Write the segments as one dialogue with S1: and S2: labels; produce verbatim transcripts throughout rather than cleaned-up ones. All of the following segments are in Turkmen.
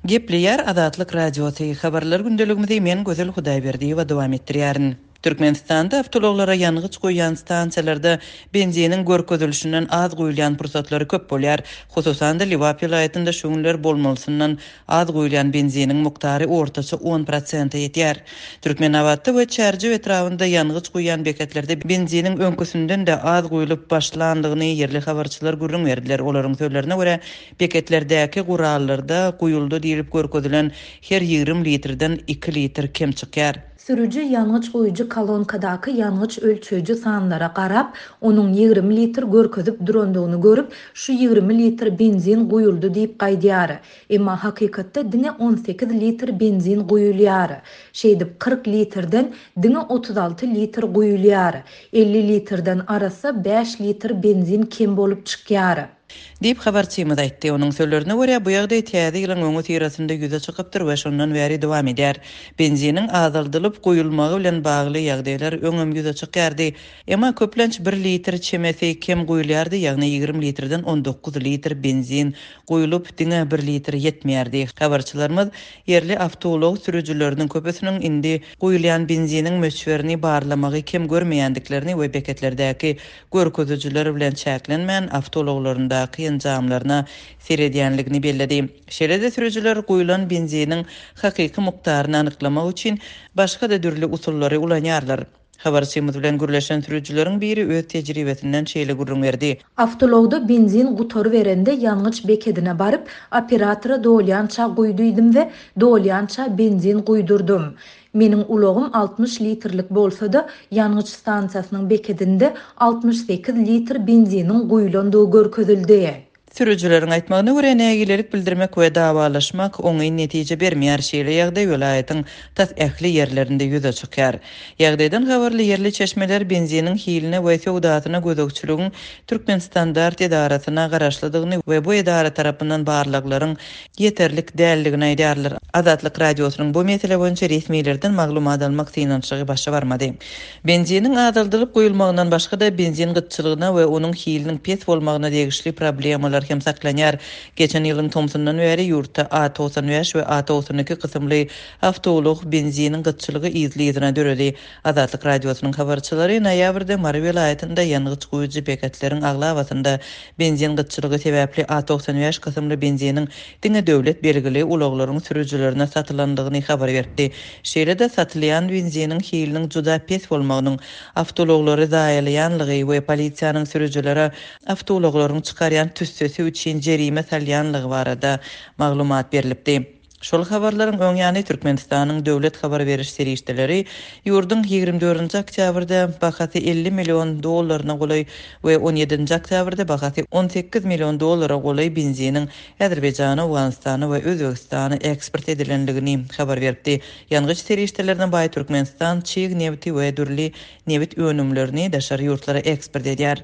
S1: Gepleyer Adatlyk Radiosu habarlar gündeligimizde men Gözel Hudaýberdi we dowam etdirýärin. Türkmenistanda avtologlara ýangıç goýan stansiýalarda benzinin görkezilişinden az goýulan pursatlary köp bolýar. Hususan da Liwap vilayatynda şu günler bolmalysyndan az goýulan benzinin muktary ortaça on prosent ýetýär. Türkmenawatda we Çärji etrafynda ýangıç goýan beketlerde benzinin öňküsünden de az goýulyp başlandygyny ýerli habarçylar gürrüň berdiler. Olaryň sözlerine görä, beketlerdäki gurallarda goýuldy diýilip görkezilen her ýigrim litrden iki litr kem çykýar.
S2: Sürücü yanğıç goýucu kalonkadaky yanğıç ölçüjü sanlara garap, onuň ýigrim litr görkezip durandygyny görüp, şu ýigrim litr benzin goýuldy diýip gaýdýar. Emma hakykatda diňe on sekiz litr benzin goýulýar. Şeýdip kırk litrden diňe otuz alty litr goýulýar. elli litrden arasy beş litr benzin kem bolup çykýar.
S1: Diýip habarçymyz aýtdy. Onuň sözlerine görä, bu ýagdaý täze ýylyň öňü tirasynda ýüze çykypdyr we şondan bäri dowam eder. Benzinin azaldylyp goýulmagy bilen bagly ýagdaýlar öňüm ýüze çykýardy. Emma köplenç bir litr çemesi kem goýulýardy, ýagny ýigrim litrden on dokuz litr benzin goýulyp diňe bir litr ýetmeýärdi. Habarçylarymyz ýerli awtolog sürüjüleriniň köpesiniň indi goýulan benzinin möçberini barlamagy kem görmeýändiklerini we beketlerdäki görkezüjiler bilen çäklenmän awtologlarynda kynjamlaryna seredýänligini belledi. Şeýle-de sürüjüler goýulan benzinin hakyky mukdaryny anyklamak üçin başga da dürli usullary ulanýarlar. Habarçymyz bilen gürleşen sürüjüleriň biri öz tejribesinden şeýle gurrun berdi.
S2: Awtologda benzin gutory berende yanğıç beketine barıp operatora dolýança goýdym we dolýança benzin goýdurdum. Meniň ulogum altmış litrlik bolsa-da yanğıç stansiýasynyň beketinde altmış sekiz litr benzinin goýulandygy görkezildi.
S1: Sürüjüleriň aýtmagyna görä, nägilerik bildirmek we dawalaşmak oňy netije bermeýär. Şeýle ýagdaý welaýatyň tas ähli ýerlerinde ýüze çykýar. Ýagdaýdan habarly ýerli çeşmeler benzinin hiline we sowdatyna gözegçiligiň Türkmen standart edarasyna garaşlydygyny we bu edara tarapyndan barlaklaryň ýeterlik däldigini aýdýarlar. Adatlyk radiosynyň bu mesele boýunça resmiýetlerden maglumat almak synançygy başa barmady. Benzinin azaldylyp goýulmagyndan başga da benzin gytçylygyna we onuň hiliniň pes bolmagyna degişli problemler hem saklanýar. Geçen ýylyň Tomsondan bäri ýurtda A doksan beş we A doksan iki kysymly awtolog benzinin gytçylygy izlediğine döredi. Adatlyk radiosynyň habarçylary noýabrda Mary vilayatynda ýangıç goýucu beketleriň aglawatynda benzin gytçylygy sebäpli A doksan beş kysymly benzinin diňe döwlet belgili ulaglaryň sürüjülerine satylandygyny habar berdi. Şeýle-de satylýan benzinin hiliniň juda pes bolmagynyň awtologlary daýalýanlygy we polisiýanyň sürüjülere awtologlaryň çykarýan tüssesi üçin jerime salýanlygy barada maglumat berilipdi. Şol habarlaryň öň ýany Türkmenistanyň döwlet habar beriş serişdeleri ýurduň ýigirme dördünji oktýabrda bahasy elli million dollaryna goly we on ýedinji oktýabrda bahasy on sekiz million dollara goly benzinin Azerbaýjana, Awganistana we Özbegistana eksport edilenligini habar berdi. Ýangyç serişdelerden baý Türkmenistan çyg nefti we dürli neft önümlerini daşary ýurtlara eksport edýär.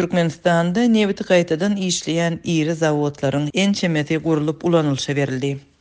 S1: Türkmenistanda nefti gaýtadan işleýän iri zawodlaryň en çemeti gurulyp ulanylşa berildi.